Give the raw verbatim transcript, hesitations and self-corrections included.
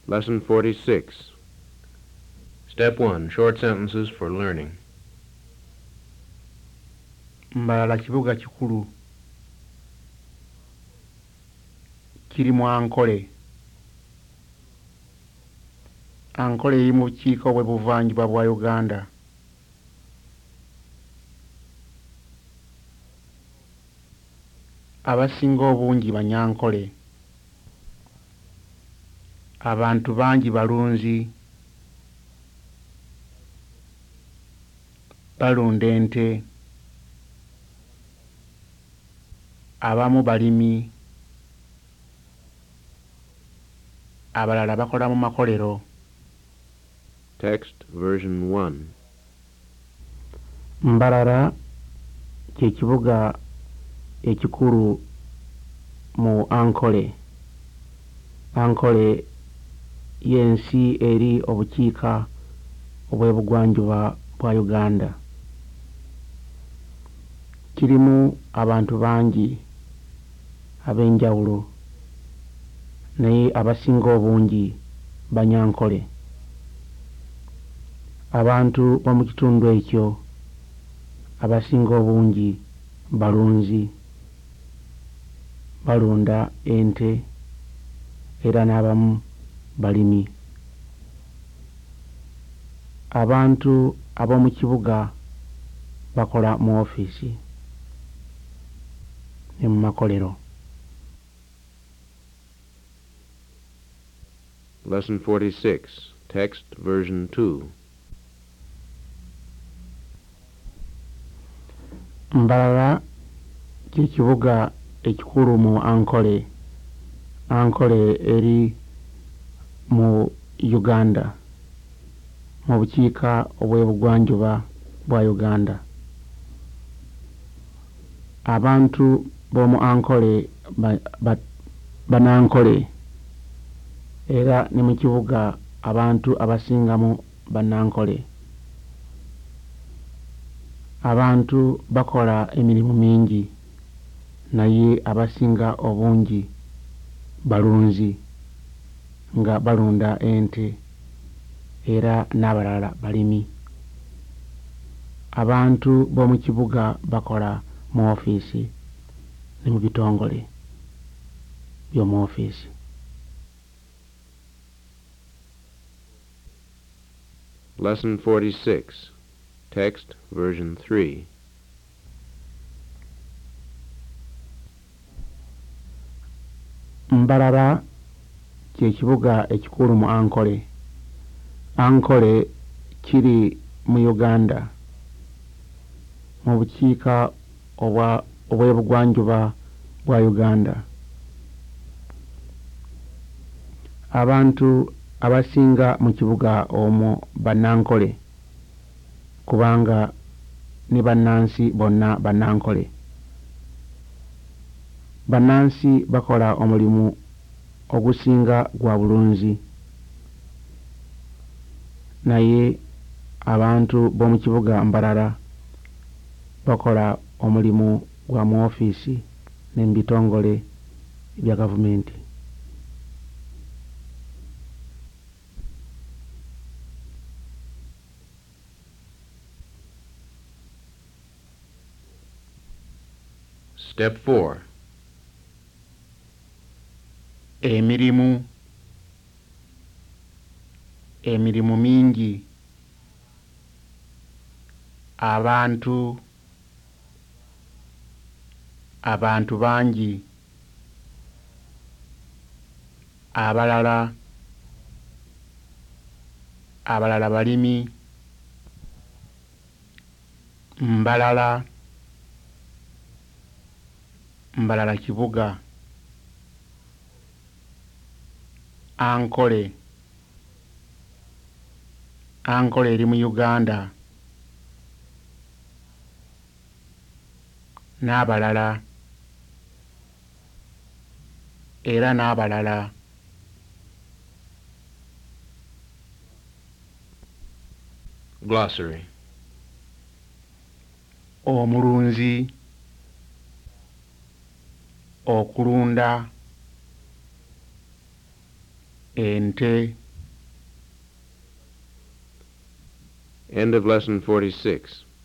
Lesson forty-six. Step one. Short sentences for learning. Mbalala kibuga kikulu. Kirimu Ankole. Ankole eri mu bukiika obw'ebuvanjuba bwa Uganda. Abasinga obungi Banyankole. Abantu bangi balunzi. Balunda ente. Abamu balimi. Abalala bakola mu makolero. Text version one. Mbarara kye kibuga ekikulu mu Ankole. Ankole y'ensi eri obukiika obw'ebugwanjuba bwa Uganda. Kirimu abantu bangi ab'enjawulo naye abasinga obungi Banyankole. Abantu b'omu kitundu ekyo abasinga obungi balunzi. Balunda ente era n'abamu balimi. Abantu ab'omu kibuga bakola mu woofiisi ne mu makolero. Lesson forty-six. Text version two. Mbalala kye kibuga ekikulu mu Ankole. Ankole eri mu Uganda, mu bukiika obw'ebugwanjuba bwa Uganda. Abantu b'omu Ankole ba, ba, Banankole era ne mu kibuga abantu abasingamu Banankole. Abantu bakola emirimu mingi naye abasinga obungi balunzi nga balunda ente era n'abalala balimi. Abantu b'omu kibuga bakola mu woofiisi ne mu bitongole by'omu woofiisi. Lesson forty-six. Text version three. Mbarara kye kibuga ekikulu mu Ankole. Ankole kiri mu Uganda, mu bukiika obwa obw'ebugwanjuba bwa Uganda. Abantu abasinga mu kibuga omwo Banankole kubanga ne bannansi bonna Banankole. Bannansi bakola omulimu ogusinga gwa bulunzi naye abantu b'omu kibuga Mbarara bakola omulimu gwa mu woofiisi ne mu bitongole bya gavumenti. Step four. Emirimu. Emirimu mingi. Abantu. Abantu bangi. Abalala. Abalala balimi. Mbalala. Mbalala kibuga. Ankole. Ankole eri mu Uganda. N'abalala. Era n'abalala. Glossary. Omulunzi. Okulunda. ente. End of lesson forty-six.